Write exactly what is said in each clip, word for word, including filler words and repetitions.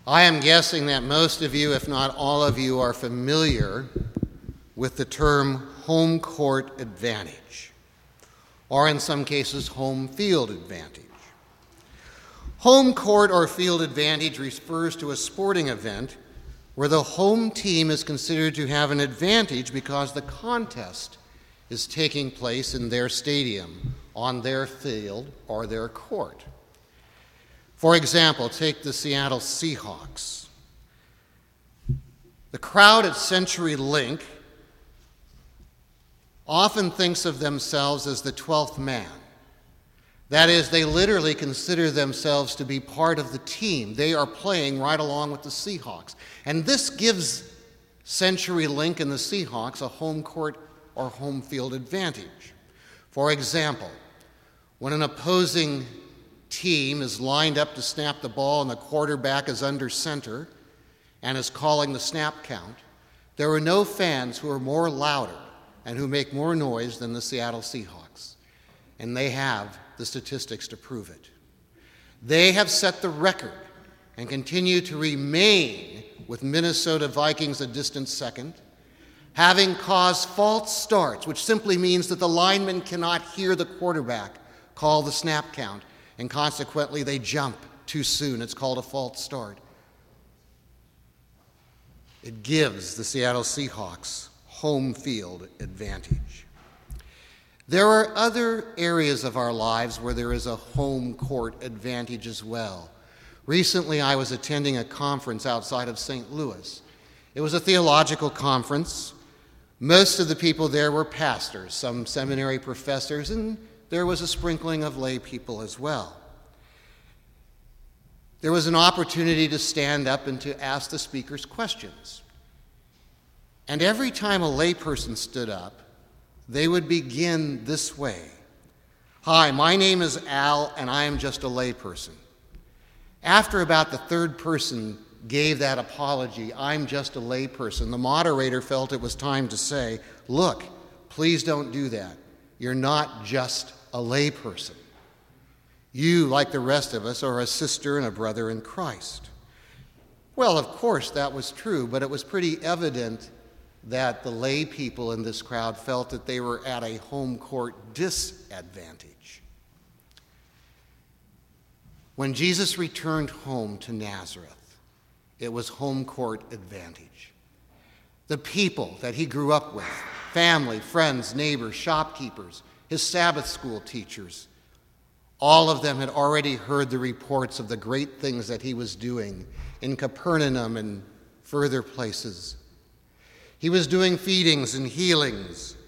I am guessing that most of you, if not all of you, are familiar with the term home court advantage, or in some cases, home field advantage. Home court or field advantage refers to a sporting event where the home team is considered to have an advantage because the contest is taking place in their stadium, on their field, or their court. For example, take the Seattle Seahawks. The crowd at CenturyLink often thinks of themselves as the twelfth man. That is, they literally consider themselves to be part of the team. They are playing right along with the Seahawks. And this gives CenturyLink and the Seahawks a home court or home field advantage. For example, when an opposing team is lined up to snap the ball and the quarterback is under center and is calling the snap count, there are no fans who are more louder and who make more noise than the Seattle Seahawks. And they have the statistics to prove it. They have set the record and continue to remain with Minnesota Vikings a distant second, having caused false starts, which simply means that the linemen cannot hear the quarterback call the snap count, and consequently they jump too soon. It's called a false start. It gives the Seattle Seahawks home field advantage. There are other areas of our lives where there is a home court advantage as well. Recently, I was attending a conference outside of Saint Louis. It was a theological conference. Most of the people there were pastors, some seminary professors, and there was a sprinkling of lay people as well. There was an opportunity to stand up and to ask the speakers questions. And every time a layperson stood up, they would begin this way. Hi, my name is Al, and I am just a layperson. After about the third person gave that apology, I'm just a layperson, the moderator felt it was time to say, look, please don't do that. You're not just a layperson. You, like the rest of us, are a sister and a brother in Christ. Well, of course, that was true, but it was pretty evident that the lay people in this crowd felt that they were at a home court disadvantage. When Jesus returned home to Nazareth, it was home court advantage. The people that he grew up with, family, friends, neighbors, shopkeepers, his Sabbath school teachers, all of them had already heard the reports of the great things that he was doing in Capernaum and further places. He was doing feedings and healings,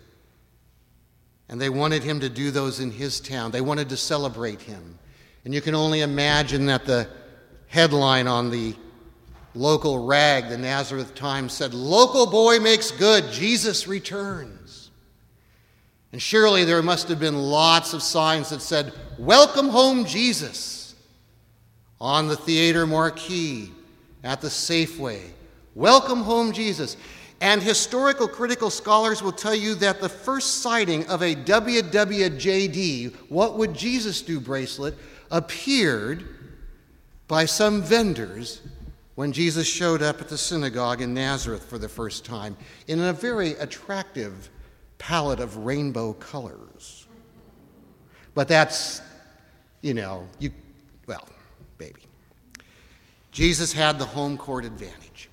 and they wanted him to do those in his town. They wanted to celebrate him. And you can only imagine that the headline on the local rag, the Nazareth Times, said, "Local boy makes good, Jesus returns." And surely there must have been lots of signs that said, "Welcome home, Jesus," on the theater marquee, at the Safeway. "Welcome home, Jesus." And historical critical scholars will tell you that the first sighting of a W W J D, What Would Jesus Do bracelet, appeared by some vendors when Jesus showed up at the synagogue in Nazareth for the first time in a very attractive palette of rainbow colors. But that's, you know, you, well, baby. Jesus had the home court advantage.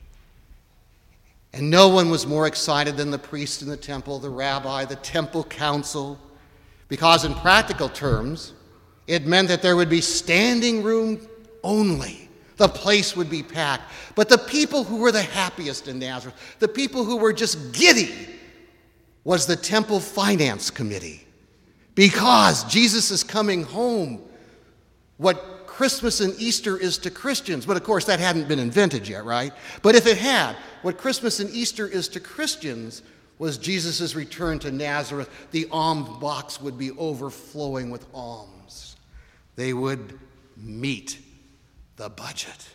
And no one was more excited than the priest in the temple, the rabbi, the temple council, because in practical terms, it meant that there would be standing room only. The place would be packed. But the people who were the happiest in Nazareth, the people who were just giddy, was the temple finance committee. Because Jesus is coming home. What Christmas and Easter is to Christians, but of course that hadn't been invented yet, right? But if it had, what Christmas and Easter is to Christians was Jesus' return to Nazareth. The alms box would be overflowing with alms. They would meet the budget.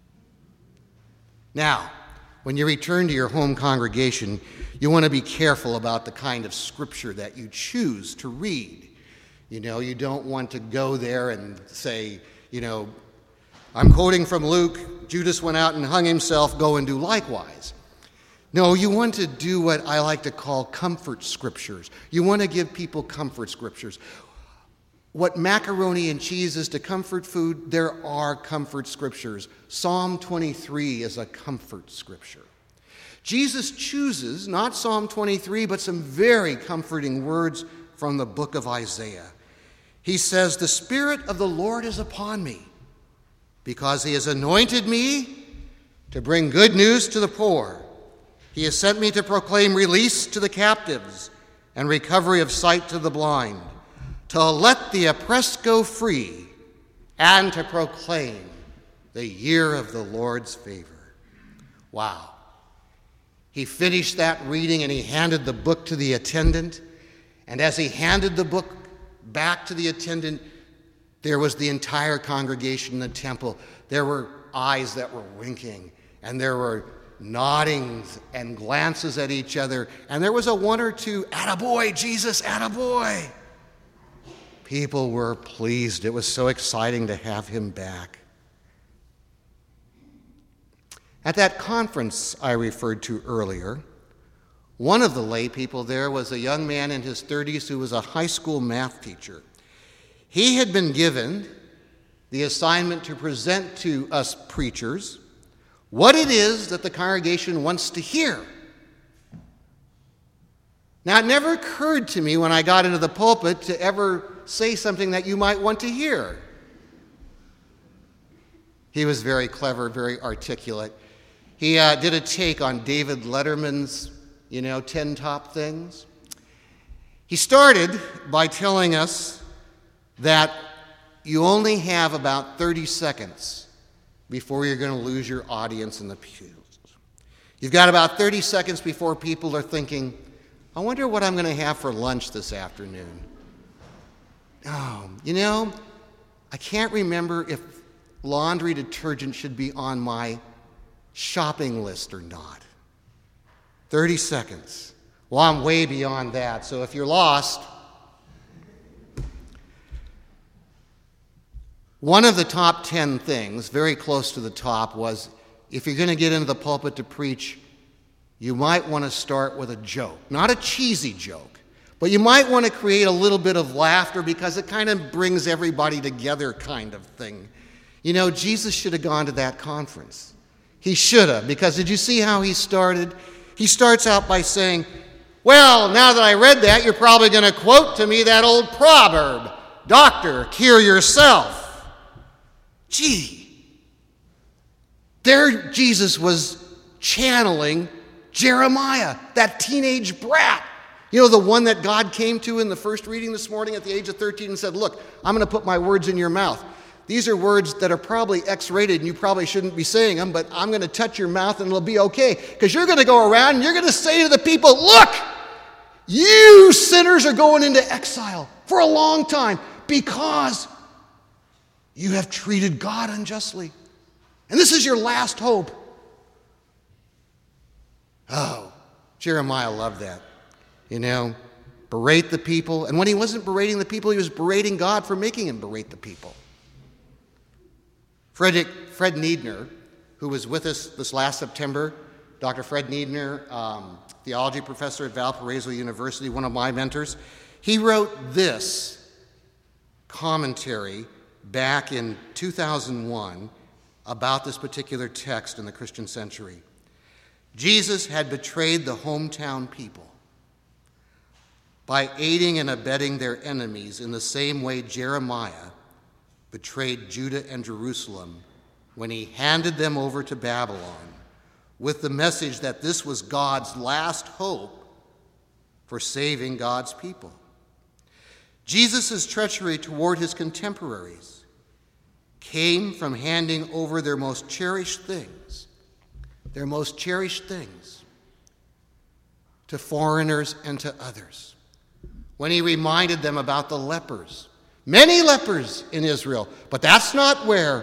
Now, when you return to your home congregation, you want to be careful about the kind of scripture that you choose to read. You know, you don't want to go there and say, you know, I'm quoting from Luke, Judas went out and hung himself, go and do likewise. No, you want to do what I like to call comfort scriptures. You want to give people comfort scriptures. What macaroni and cheese is to comfort food, there are comfort scriptures. Psalm twenty-three is a comfort scripture. Jesus chooses not Psalm twenty-three, but some very comforting words from the book of Isaiah. He says, "The Spirit of the Lord is upon me, because he has anointed me to bring good news to the poor. He has sent me to proclaim release to the captives and recovery of sight to the blind, to let the oppressed go free, and to proclaim the year of the Lord's favor." Wow. He finished that reading and he handed the book to the attendant. And as he handed the book back to the attendant, there was the entire congregation in the temple. There were eyes that were winking, and there were noddings and glances at each other, and there was a one or two, "Attaboy, Jesus, attaboy." People were pleased. It was so exciting to have him back. At that conference I referred to earlier, one of the lay people there was a young man in his thirties who was a high school math teacher. He had been given the assignment to present to us preachers what it is that the congregation wants to hear. Now, it never occurred to me when I got into the pulpit to ever say something that you might want to hear. He was very clever, very articulate. He uh, did a take on David Letterman's, you know, ten top things. He started by telling us that you only have about thirty seconds before you're going to lose your audience in the pews. You've got about thirty seconds before people are thinking, "I wonder what I'm going to have for lunch this afternoon. Oh, you know, I can't remember if laundry detergent should be on my shopping list or not." thirty seconds. Well, I'm way beyond that, so if you're lost, one of the top ten things, very close to the top, was if you're going to get into the pulpit to preach, you might want to start with a joke. Not a cheesy joke, but you might want to create a little bit of laughter because it kind of brings everybody together kind of thing. You know, Jesus should have gone to that conference. He should have, because did you see how he started? He starts out by saying, "Well, now that I read that, you're probably going to quote to me that old proverb, 'Doctor, cure yourself.'" Gee, there Jesus was channeling Jeremiah, that teenage brat. You know, the one that God came to in the first reading this morning at the age of thirteen and said, "Look, I'm going to put my words in your mouth. These are words that are probably X-rated and you probably shouldn't be saying them, but I'm going to touch your mouth and it'll be okay. Because you're going to go around and you're going to say to the people, 'Look, you sinners are going into exile for a long time because you have treated God unjustly. And this is your last hope.'" Oh, Jeremiah loved that. You know, berate the people. And when he wasn't berating the people, he was berating God for making him berate the people. Fred, Fred Niedner, who was with us this last September, Doctor Fred Niedner, um, theology professor at Valparaiso University, one of my mentors, he wrote this commentary back in two thousand one about this particular text in the Christian Century. Jesus had betrayed the hometown people by aiding and abetting their enemies in the same way Jeremiah betrayed Judah and Jerusalem when he handed them over to Babylon with the message that this was God's last hope for saving God's people. Jesus' treachery toward his contemporaries came from handing over their most cherished things, their most cherished things, to foreigners and to others. When he reminded them about the lepers, many lepers in Israel, but that's not where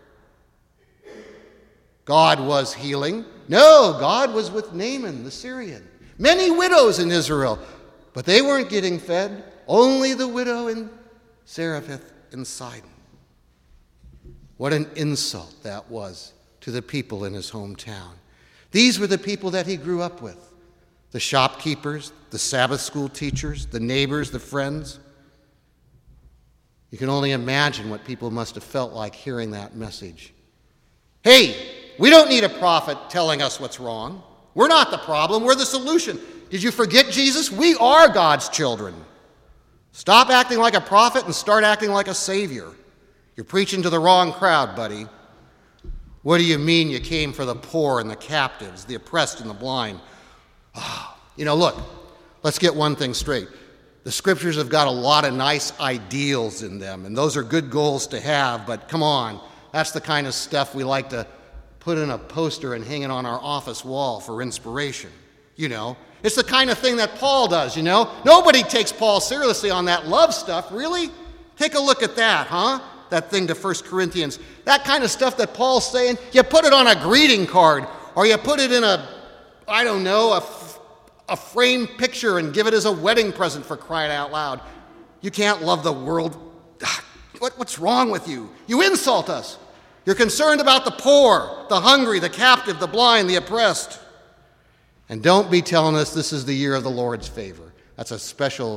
God was healing. No, God was with Naaman the Syrian. Many widows in Israel, but they weren't getting fed. Only the widow in Zarephath and Sidon. What an insult that was to the people in his hometown. These were the people that he grew up with. The shopkeepers, the Sabbath school teachers, the neighbors, the friends. You can only imagine what people must have felt like hearing that message. Hey, we don't need a prophet telling us what's wrong. We're not the problem, we're the solution. Did you forget Jesus? We are God's children. Stop acting like a prophet and start acting like a savior. You're preaching to the wrong crowd, buddy. What do you mean you came for the poor and the captives, the oppressed and the blind? Oh, you know, look, let's get one thing straight. The scriptures have got a lot of nice ideals in them, and those are good goals to have, but come on, that's the kind of stuff we like to put in a poster and hang it on our office wall for inspiration. You know, it's the kind of thing that Paul does, you know. Nobody takes Paul seriously on that love stuff, really. Take a look at that, huh? That thing to First Corinthians. That kind of stuff that Paul's saying, you put it on a greeting card, or you put it in a, I don't know, a, a framed picture and give it as a wedding present, for crying out loud. You can't love the world. What, what's wrong with you? You insult us. You're concerned about the poor, the hungry, the captive, the blind, the oppressed. And don't be telling us this is the year of the Lord's favor. That's a special,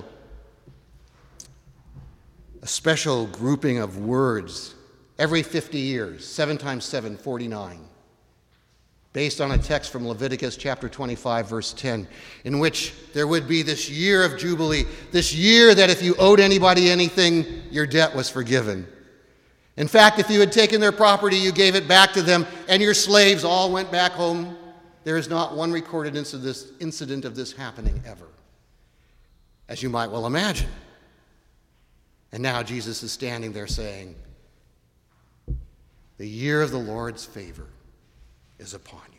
a special grouping of words every fifty years, seven times seven, forty-nine, based on a text from Leviticus chapter twenty-five, verse ten, in which there would be this year of Jubilee, this year that if you owed anybody anything, your debt was forgiven. In fact, if you had taken their property, you gave it back to them, and your slaves all went back home. There is not one recorded incident of this happening ever, as you might well imagine. And now Jesus is standing there saying, the year of the Lord's favor is upon you.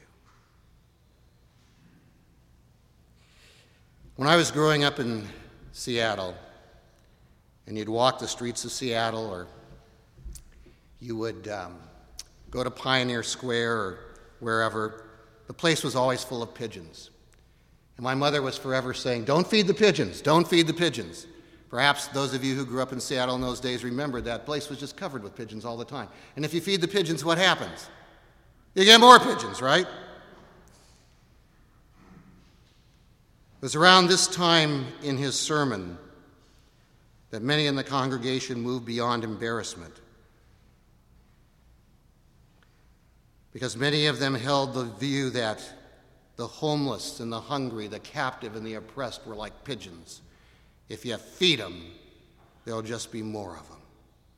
When I was growing up in Seattle, and you'd walk the streets of Seattle, or you would um, go to Pioneer Square or wherever, the place was always full of pigeons. And my mother was forever saying, don't feed the pigeons, don't feed the pigeons. Perhaps those of you who grew up in Seattle in those days remember that place was just covered with pigeons all the time. And if you feed the pigeons, what happens? You get more pigeons, right? It was around this time in his sermon that many in the congregation moved beyond embarrassment, because many of them held the view that the homeless and the hungry, the captive and the oppressed were like pigeons. If you feed them, there'll just be more of them.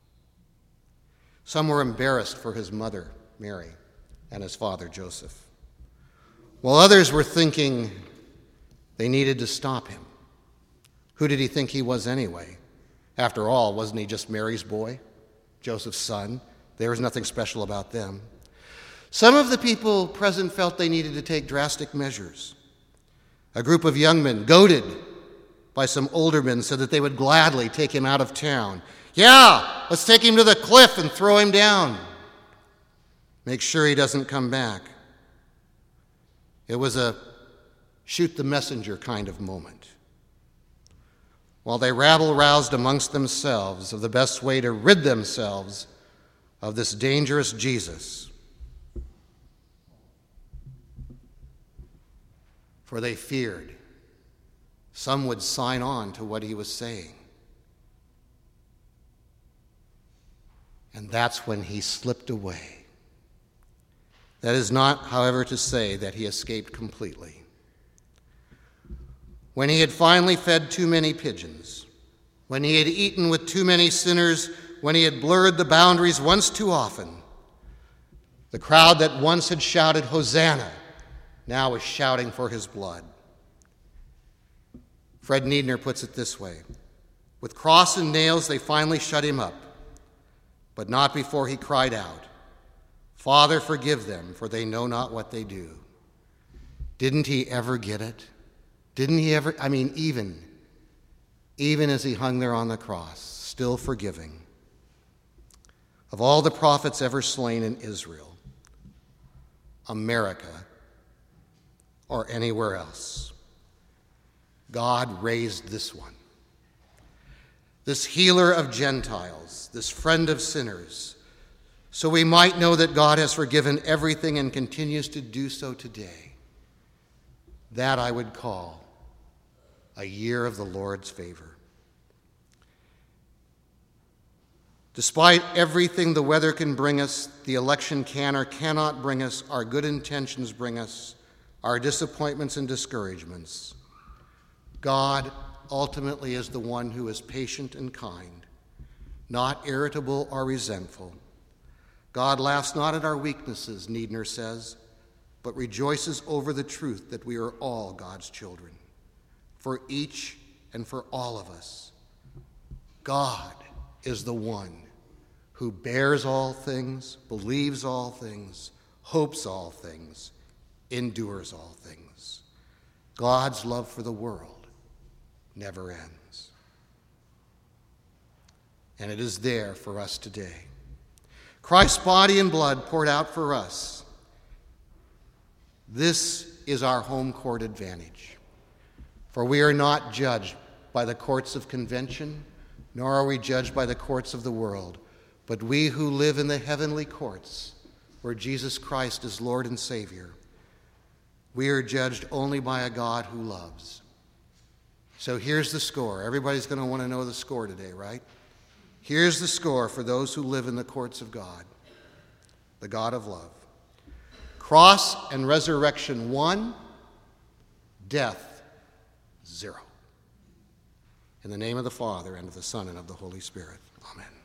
Some were embarrassed for his mother, Mary, and his father, Joseph, while others were thinking they needed to stop him. Who did he think he was anyway? After all, wasn't he just Mary's boy, Joseph's son? There was nothing special about them. Some of the people present felt they needed to take drastic measures. A group of young men, goaded by some older men, said that they would gladly take him out of town. Yeah, let's take him to the cliff and throw him down. Make sure he doesn't come back. It was a shoot the messenger kind of moment. While they rabble-roused amongst themselves of the best way to rid themselves of this dangerous Jesus, for they feared some would sign on to what he was saying. And that's when he slipped away. That is not, however, to say that he escaped completely. When he had finally fed too many pigeons, when he had eaten with too many sinners, when he had blurred the boundaries once too often, the crowd that once had shouted, Hosanna, now is shouting for his blood. Fred Niedner puts it this way: with cross and nails they finally shut him up, but not before he cried out, Father, forgive them, for they know not what they do. Didn't he ever get it? Didn't he ever, I mean, even, even as he hung there on the cross, still forgiving. Of all the prophets ever slain in Israel, America, or anywhere else, God raised this one, this healer of Gentiles, this friend of sinners, so we might know that God has forgiven everything and continues to do so today. That I would call a year of the Lord's favor. Despite everything the weather can bring us, the election can or cannot bring us, our good intentions bring us, our disappointments and discouragements, God ultimately is the one who is patient and kind, not irritable or resentful. God laughs not at our weaknesses, Niedner says, but rejoices over the truth that we are all God's children. For each and for all of us, God is the one who bears all things, believes all things, hopes all things, endures all things. God's love for the world never ends. And it is there for us today. Christ's body and blood poured out for us. This is our home court advantage. For we are not judged by the courts of convention, nor are we judged by the courts of the world, but we who live in the heavenly courts, where Jesus Christ is Lord and Savior, we are judged only by a God who loves. So here's the score. Everybody's going to want to know the score today, right? Here's the score for those who live in the courts of God, the God of love. Cross and resurrection, one. Death, zero. In the name of the Father, and of the Son, and of the Holy Spirit. Amen.